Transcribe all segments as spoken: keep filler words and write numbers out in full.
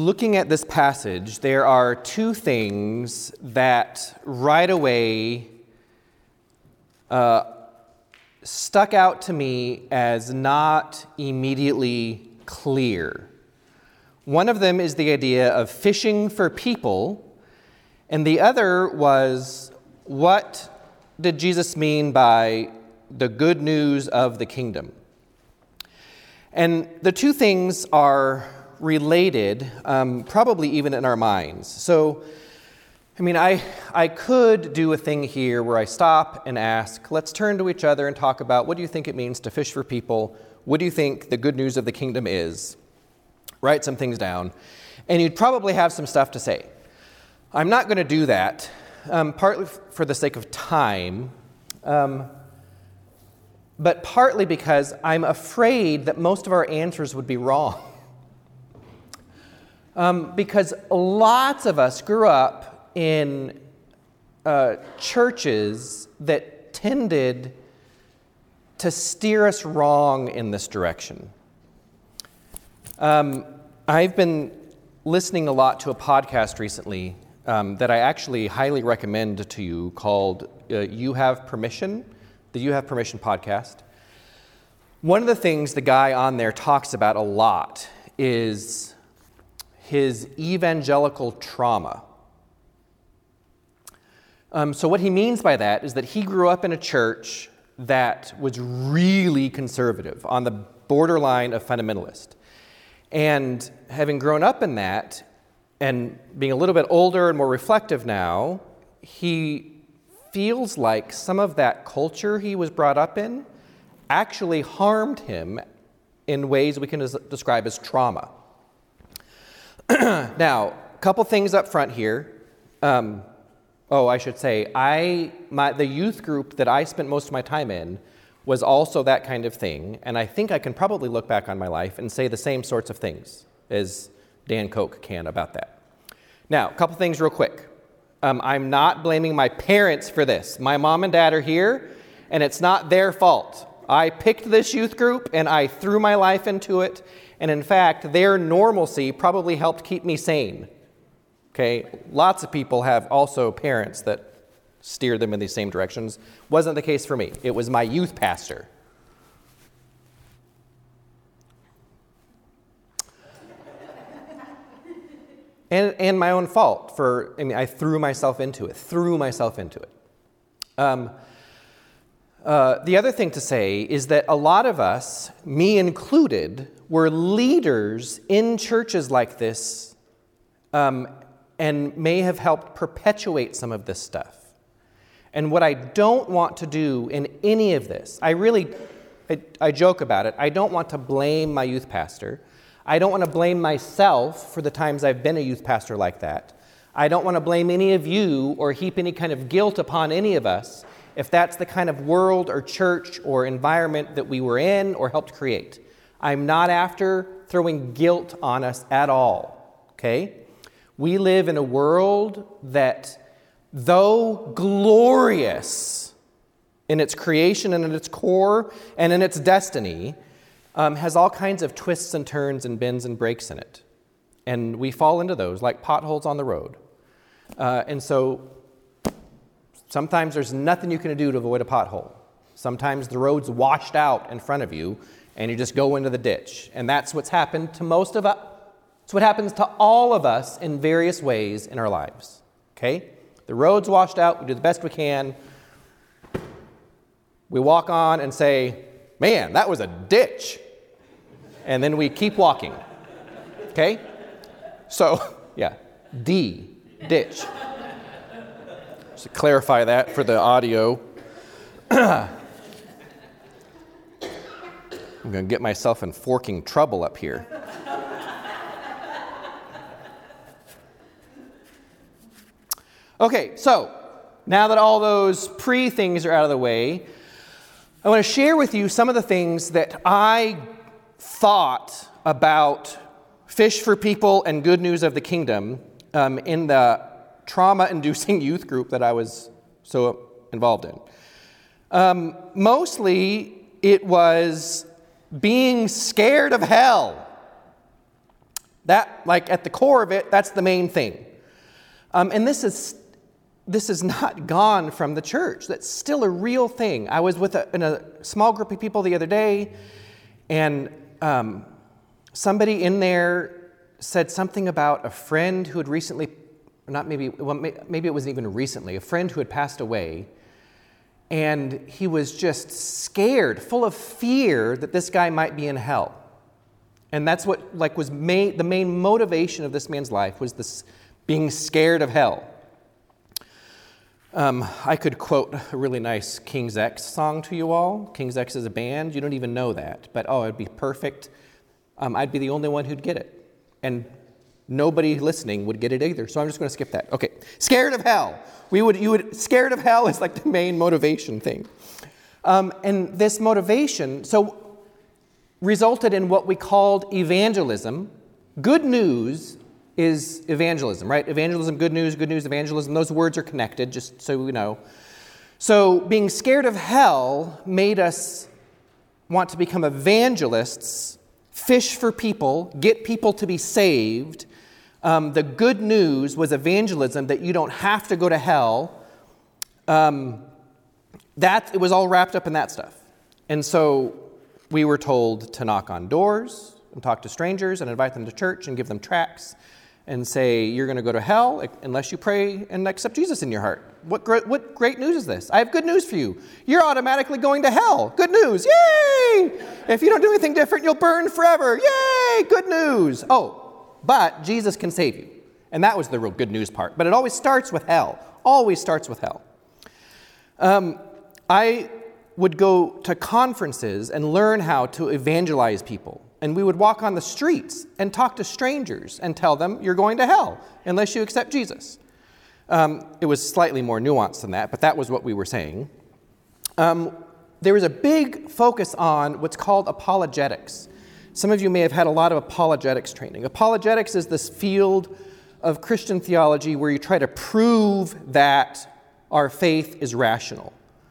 looking at this passage, there are two things that right away uh, stuck out to me as not immediately clear. One of them is the idea of fishing for people, and the other was, what did Jesus mean by the good news of the kingdom? And the two things are related, um, probably even in our minds. So, I mean, I I could do a thing here where I stop and ask, let's turn to each other and talk about, what do you think it means to fish for people? What do you think the good news of the kingdom is? Write some things down. And you'd probably have some stuff to say. I'm not going to do that, um, partly for the sake of time, um, but partly because I'm afraid that most of our answers would be wrong. Um, because lots of us grew up in uh, churches that tended to steer us wrong in this direction. Um, I've been listening a lot to a podcast recently um, that I actually highly recommend to you called uh, You Have Permission, the You Have Permission podcast. One of the things the guy on there talks about a lot is his evangelical trauma. Um, so what he means by that is that he grew up in a church that was really conservative, on the borderline of fundamentalist. And having grown up in that, and being a little bit older and more reflective now, he feels like some of that culture he was brought up in actually harmed him in ways we can des- describe as trauma. Now, a couple things up front here. Um, oh, I should say, I my the youth group that I spent most of my time in was also that kind of thing, and I think I can probably look back on my life and say the same sorts of things as Dan Koch can about that. Now, a couple things real quick. Um, I'm not blaming my parents for this. My mom and dad are here, and it's not their fault. I picked this youth group, and I threw my life into it, and in fact, their normalcy probably helped keep me sane. Okay, lots of people have also parents that steer them in these same directions. Wasn't the case for me. It was my youth pastor. and and my own fault for, I mean, I threw myself into it, threw myself into it. Um, uh, the other thing to say is that a lot of us, me included, were leaders in churches like this, um, and may have helped perpetuate some of this stuff. And what I don't want to do in any of this, I really, I, I joke about it, I don't want to blame my youth pastor. I don't want to blame myself for the times I've been a youth pastor like that. I don't want to blame any of you or heap any kind of guilt upon any of us if that's the kind of world or church or environment that we were in or helped create. I'm not after throwing guilt on us at all, okay? We live in a world that, though glorious in its creation and in its core and in its destiny, um, has all kinds of twists and turns and bends and breaks in it. And we fall into those like potholes on the road. Uh, and so sometimes there's nothing you can do to avoid a pothole. Sometimes the road's washed out in front of you and you just go into the ditch. And that's what's happened to most of us. It's what happens to all of us in various ways in our lives, okay? The road's washed out, we do the best we can. We walk on and say, man, that was a ditch. And then we keep walking, okay? So, yeah, D, ditch. Just to clarify that for the audio. I'm going to get myself in forking trouble up here. Okay, so now that all those pre-things are out of the way, I want to share with you some of the things that I thought about Fish for People and Good News of the Kingdom um, in the trauma-inducing youth group that I was so involved in. Um, mostly, it was being scared of hell. That, like at the core of it, that's the main thing. Um, and this is this is not gone from the church. That's still a real thing. I was with a, in a small group of people the other day, and um, somebody in there said something about a friend who had recently, not maybe, well, maybe it wasn't even recently, a friend who had passed away, and he was just scared, full of fear that this guy might be in hell. And that's what like was main, the main motivation of this man's life was this being scared of hell. Um, I could quote a really nice King's X song to you all. King's X is a band. You don't even know that. But, oh, it'd be perfect. Um, I'd be the only one who'd get it. And nobody listening would get it either. So I'm just going to skip that. Okay. Scared of hell. We would, you would, scared of hell is like the main motivation thing. Um, and this motivation, so resulted in what we called evangelism. Good news is evangelism, right? Evangelism, good news, good news, evangelism. Those words are connected, just so we know. So being scared of hell made us want to become evangelists, fish for people, get people to be saved. Um, the good news was evangelism, that you don't have to go to hell. Um, that, it was all wrapped up in that stuff. And so we were told to knock on doors and talk to strangers and invite them to church and give them tracts and say, you're going to go to hell unless you pray and accept Jesus in your heart. What great, what great news is this? I have good news for you. You're automatically going to hell. Good news. Yay! If you don't do anything different, you'll burn forever. Yay! Good news. Oh, but Jesus can save you. And that was the real good news part. But it always starts with hell. Always starts with hell. Um, I would go to conferences and learn how to evangelize people. And we would walk on the streets and talk to strangers and tell them, you're going to hell unless you accept Jesus. Um, it was slightly more nuanced than that, but that was what we were saying. Um, there was a big focus on what's called apologetics. Some of you may have had a lot of apologetics training. Apologetics is this field of Christian theology where you try to prove that our faith is rational.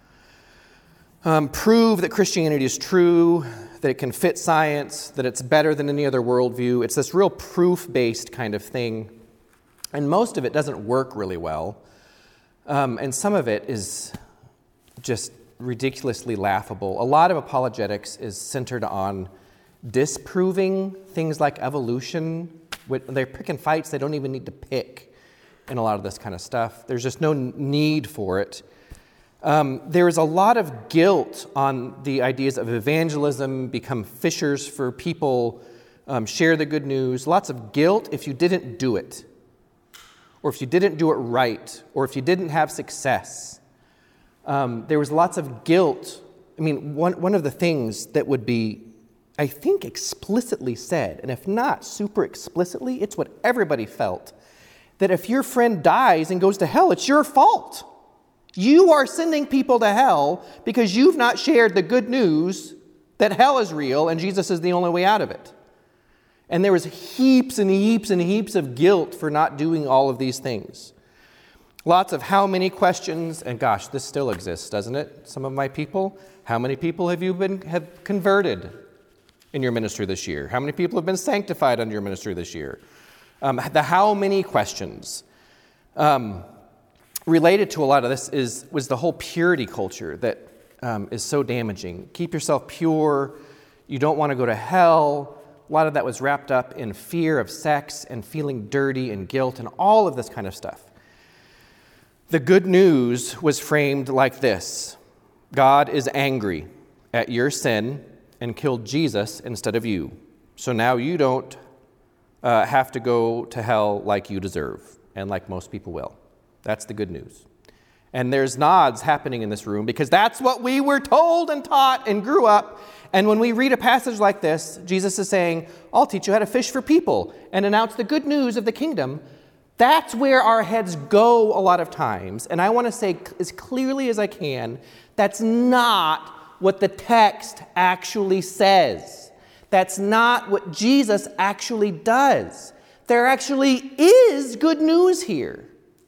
Um, prove that Christianity is true, that it can fit science, that it's better than any other worldview. It's this real proof-based kind of thing. And most of it doesn't work really well. Um, and some of it is just ridiculously laughable. A lot of apologetics is centered on disproving things like evolution. They're picking fights they don't even need to pick in a lot of this kind of stuff. There's just no need for it. Um, there is a lot of guilt on the ideas of evangelism, become fishers for people, um, share the good news. Lots of guilt if you didn't do it, or if you didn't do it right, or if you didn't have success. Um, there was lots of guilt. I mean, one, one of the things that would be, I think, explicitly said, and if not super explicitly, it's what everybody felt, that if your friend dies and goes to hell, it's your fault. You are sending people to hell because you've not shared the good news that hell is real and Jesus is the only way out of it. And there was heaps and heaps and heaps of guilt for not doing all of these things. Lots of how many questions, and gosh, this still exists, doesn't it? Some of my people, how many people have you been have converted in your ministry this year? How many people have been sanctified under your ministry this year? Um, the how many questions. Um, Related to a lot of this is was the whole purity culture that um, is so damaging. Keep yourself pure. You don't want to go to hell. A lot of that was wrapped up in fear of sex and feeling dirty and guilt and all of this kind of stuff. The good news was framed like this. God is angry at your sin and killed Jesus instead of you. So now you don't uh, have to go to hell like you deserve and like most people will. That's the good news. And there's nods happening in this room because that's what we were told and taught and grew up. And when we read a passage like this, Jesus is saying, I'll teach you how to fish for people and announce the good news of the kingdom. That's where our heads go a lot of times. And I want to say as clearly as I can, that's not what the text actually says. That's not what Jesus actually does. There actually is good news here.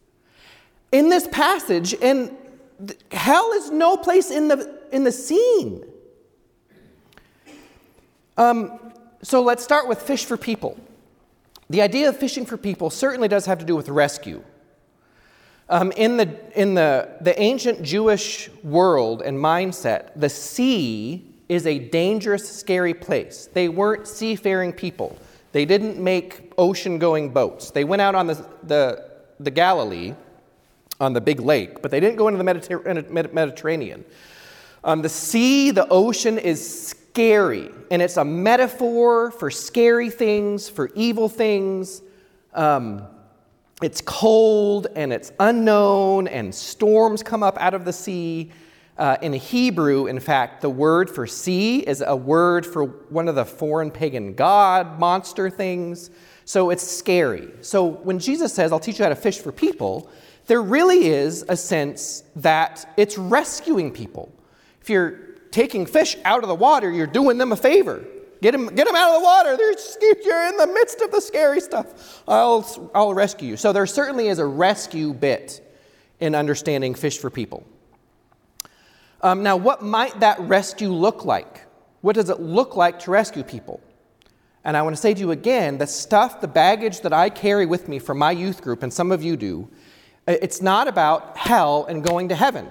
In this passage, and hell is no place in the in the scene. Um, so let's start with fish for people. The idea of fishing for people certainly does have to do with rescue. Um, in the, in the, the ancient Jewish world and mindset, the sea is a dangerous, scary place. They weren't seafaring people. They didn't make ocean-going boats. They went out on the, the, the Galilee, on the big lake, but they didn't go into the Mediter- Mediterranean. Um, the sea, the ocean is scary, and it's a metaphor for scary things, for evil things. Um, it's cold, and it's unknown, and storms come up out of the sea. Uh, in Hebrew, in fact, the word for sea is a word for one of the foreign pagan god monster things. So it's scary. So when Jesus says, I'll teach you how to fish for people, there really is a sense that it's rescuing people. If you're taking fish out of the water, you're doing them a favor. Get them, get them out of the water. They're, you're in the midst of the scary stuff. I'll, I'll rescue you. So there certainly is a rescue bit in understanding fish for people. Um, now, what might that rescue look like? What does it look like to rescue people? And I want to say to you again, the stuff, the baggage that I carry with me from my youth group, and some of you do, it's not about hell and going to heaven.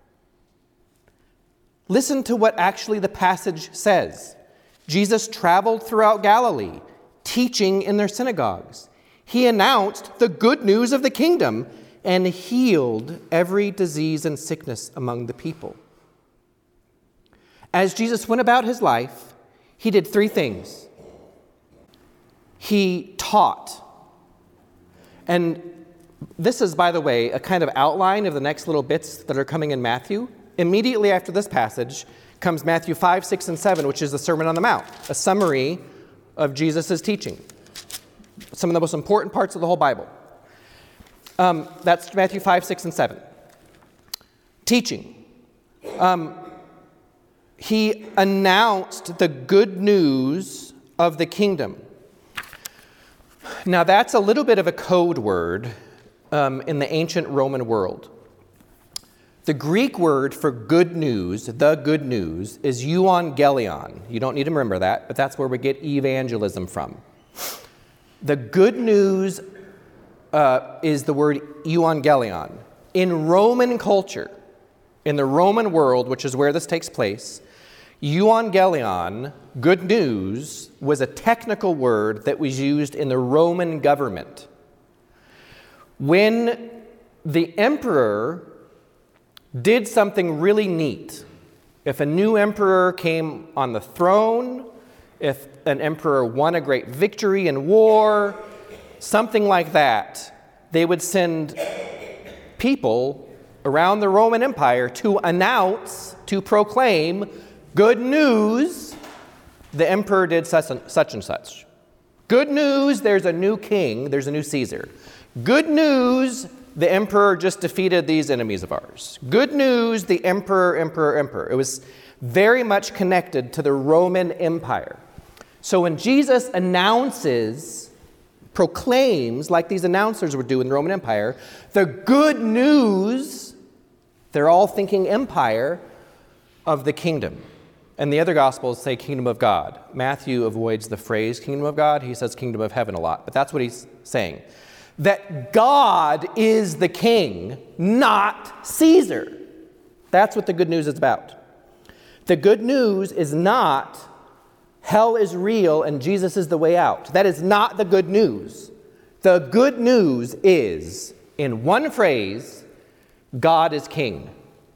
Listen to what actually the passage says. Jesus traveled throughout Galilee, teaching in their synagogues. He announced the good news of the kingdom and healed every disease and sickness among the people. As Jesus went about his life, he did three things. He taught. And this is, by the way, a kind of outline of the next little bits that are coming in Matthew. Immediately after this passage comes Matthew five, six, and seven, which is the Sermon on the Mount, a summary of Jesus' teaching. Some of the most important parts of the whole Bible. Um, that's Matthew five, six, and seven. Teaching. Um, he announced the good news of the kingdom. Now, that's a little bit of a code word um, in the ancient Roman world. The Greek word for good news, the good news, is euangelion. You don't need to remember that, but that's where we get evangelism from. The good news uh, is the word euangelion. In Roman culture, in the Roman world, which is where this takes place, euangelion, good news, was a technical word that was used in the Roman government. When the emperor did something really neat, if a new emperor came on the throne, if an emperor won a great victory in war, something like that, they would send people around the Roman Empire to announce, to proclaim, good news, the emperor did such and such. And such. Good news, there's a new king, there's a new Caesar. Good news, the emperor just defeated these enemies of ours. Good news, the emperor, emperor, emperor. It was very much connected to the Roman Empire. So when Jesus announces, proclaims, like these announcers would do in the Roman Empire, the good news, they're all thinking empire, of the kingdom. And the other Gospels say kingdom of God. Matthew avoids the phrase kingdom of God. He says kingdom of heaven a lot. But that's what he's saying. That God is the king, not Caesar. That's what the good news is about. The good news is not hell is real and Jesus is the way out. That is not the good news. The good news is, in one phrase, God is king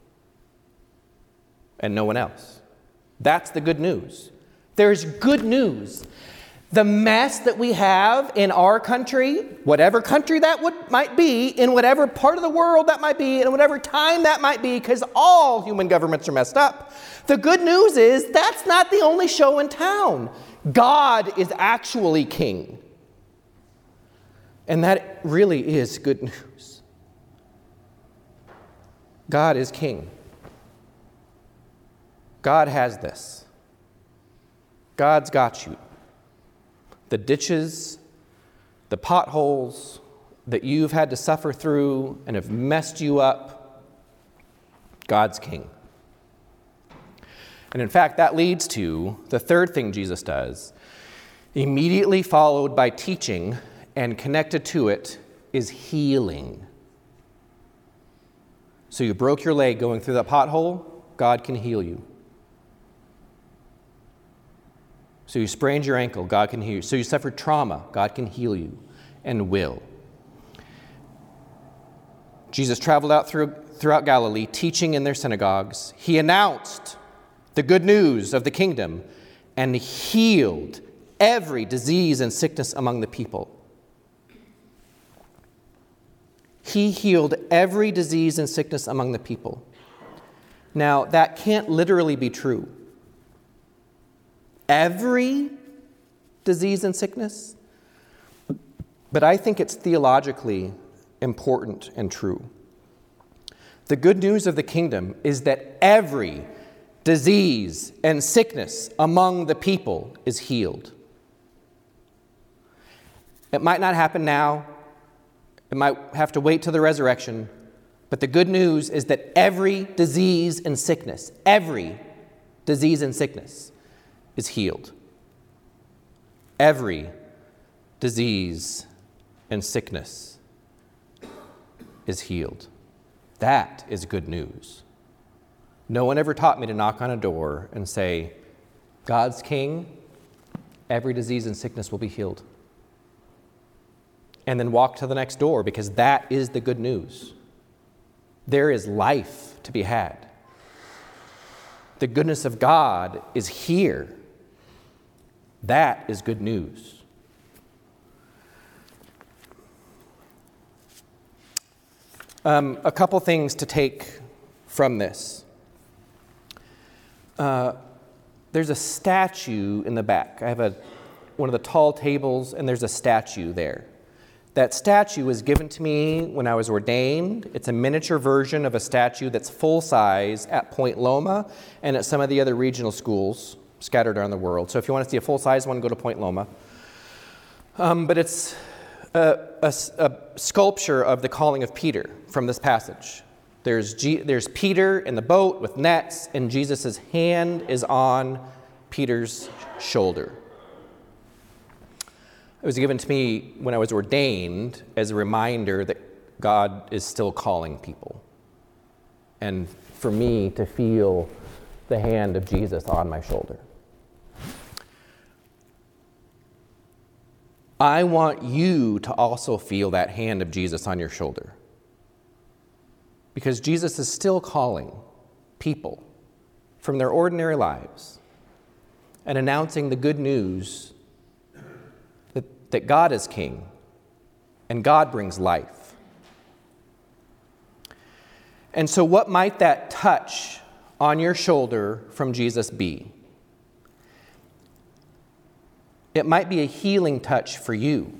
and no one else. That's the good news. There's good news. The mess that we have in our country, whatever country that would, might be, in whatever part of the world that might be, in whatever time that might be, because all human governments are messed up. The good news is that's not the only show in town. God is actually king. And that really is good news. God is king. God has this. God's got you. The ditches, the potholes that you've had to suffer through and have messed you up, God's king. And in fact, that leads to the third thing Jesus does, Immediately followed by teaching and connected to it is healing. So you broke your leg going through that pothole, God can heal you. So you sprained your ankle, God can heal you. So you suffered trauma, God can heal you and will. Jesus traveled out through, throughout Galilee, teaching in their synagogues. He announced the good news of the kingdom and healed every disease and sickness among the people. He healed every disease and sickness among the people. Now, that can't literally be true. Every disease and sickness? But I think it's theologically important and true. The good news of the kingdom is that every disease and sickness among the people is healed. It might not happen now. It might have to wait till the resurrection. But the good news is that every disease and sickness, every disease and sickness is healed. Every disease and sickness is healed. That is good news. No one ever taught me to knock on a door and say, God's king, every disease and sickness will be healed. And then walk to the next door, because that is the good news. There is life to be had. The goodness of God is here. That is good news. Um, a couple things to take from this. Uh, there's a statue in the back. I have a one of the tall tables, and there's a statue there. That statue was given to me when I was ordained. It's a miniature version of a statue that's full size at Point Loma and at some of the other regional schools scattered around the world. So if you want to see a full size one, go to Point Loma. Um, but it's a, a, a sculpture of the calling of Peter from this passage. There's, G, there's Peter in the boat with nets, and Jesus' hand is on Peter's shoulder. It was given to me when I was ordained as a reminder that God is still calling people. And for me to feel the hand of Jesus on my shoulder. I want you to also feel that hand of Jesus on your shoulder. Because Jesus is still calling people from their ordinary lives and announcing the good news that, that God is king and God brings life. And so what might that touch on your shoulder from Jesus be? It might be a healing touch for you.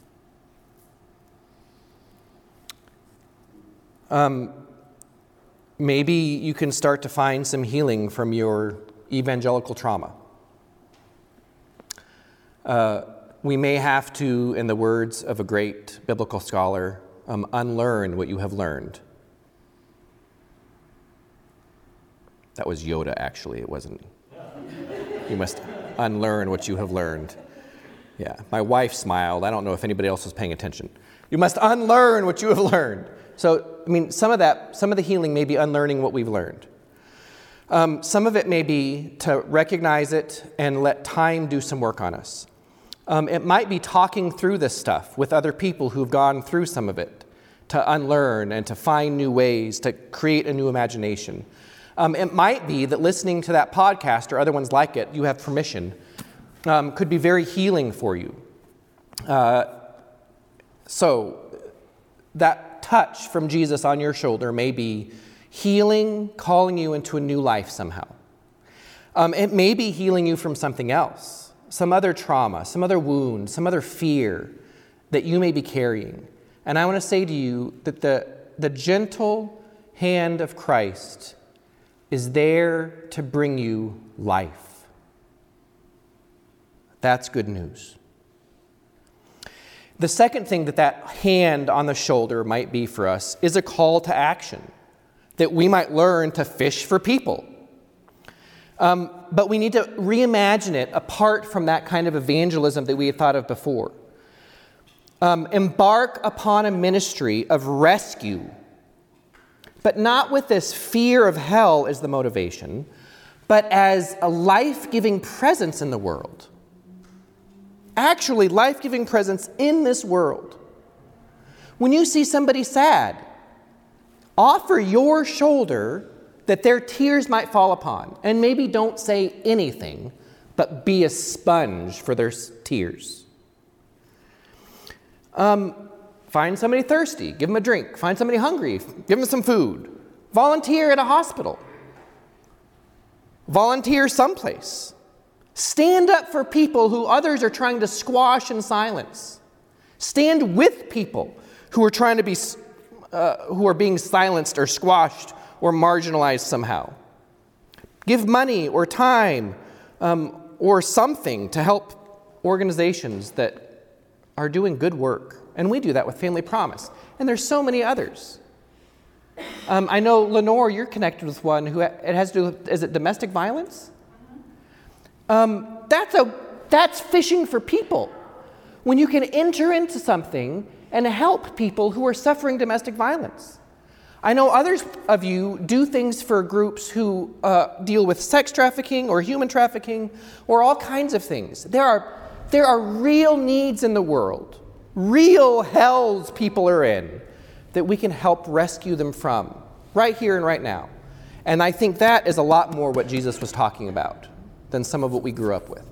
Um, maybe you can start to find some healing from your evangelical trauma. Uh, we may have to, in the words of a great biblical scholar, um, unlearn what you have learned. That was Yoda, actually. It wasn't. You must unlearn what you have learned. Yeah, my wife smiled. I don't know if anybody else was paying attention. You must unlearn what you have learned. So, I mean, some of that, some of the healing may be unlearning what we've learned. Um, some of it may be to recognize it and let time do some work on us. Um, it might be talking through this stuff with other people who've gone through some of it, to unlearn and to find new ways, to create a new imagination. Um, it might be that listening to that podcast or other ones like it, you have permission, um, could be very healing for you. Uh, so that touch from Jesus on your shoulder may be healing, calling you into a new life somehow. Um, it may be healing you from something else, some other trauma, some other wound, some other fear that you may be carrying. And I want to say to you that the, the gentle hand of Christ is there to bring you life. That's good news. The second thing that that hand on the shoulder might be for us is a call to action, that we might learn to fish for people. Um, but we need to reimagine it apart from that kind of evangelism that we had thought of before. Um, embark upon a ministry of rescue, but not with this fear of hell as the motivation, but as a life-giving presence in the world. Actually, life-giving presence in this world. When you see somebody sad, offer your shoulder that their tears might fall upon, and maybe don't say anything, but be a sponge for their tears. Um, find somebody thirsty, give them a drink. Find somebody hungry, give them some food. Volunteer at a hospital. Volunteer someplace. Stand up for people who others are trying to squash in silence. Stand with people who are trying to be, uh, who are being silenced or squashed or marginalized somehow. Give money or time um, or something to help organizations that are doing good work. And we do that with Family Promise. And there's so many others. Um, I know, Lenore, you're connected with one who it has to do with, is it domestic violence? Um, that's a that's fishing for people. When you can enter into something and help people who are suffering domestic violence. I know others of you do things for groups who uh, deal with sex trafficking or human trafficking or all kinds of things. There are, there are real needs in the world, real hells people are in that we can help rescue them from right here and right now. And I think that is a lot more what Jesus was talking about than some of what we grew up with.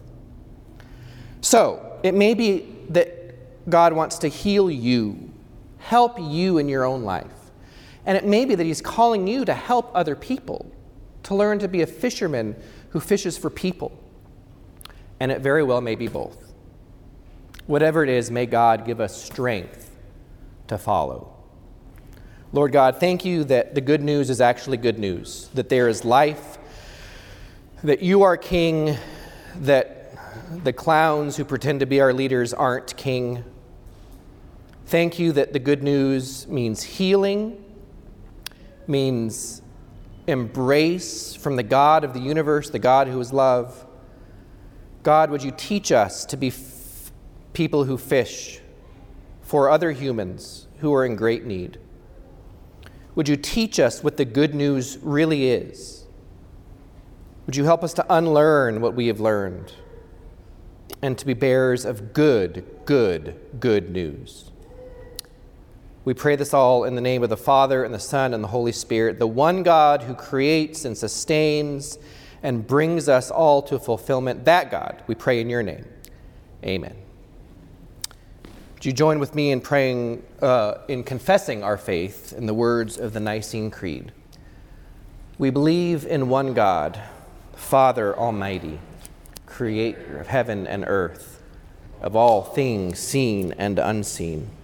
So it may be that God wants to heal you, help you in your own life. And it may be that he's calling you to help other people, to learn to be a fisherman who fishes for people. And it very well may be both. Whatever it is, may God give us strength to follow. Lord God, thank you that the good news is actually good news, that there is life, that you are king, that the clowns who pretend to be our leaders aren't king. Thank you that the good news means healing, means embrace from the God of the universe, the God who is love. God, would you teach us to be f- people who fish for other humans who are in great need? Would you teach us what the good news really is? Would you help us to unlearn what we have learned and to be bearers of good, good, good news? We pray this all in the name of the Father, and the Son, and the Holy Spirit, the one God who creates and sustains and brings us all to fulfillment. That God, we pray in your name. Amen. Would you join with me in praying, uh, in confessing our faith in the words of the Nicene Creed? We believe in one God, Father Almighty, creator of heaven and earth, of all things seen and unseen.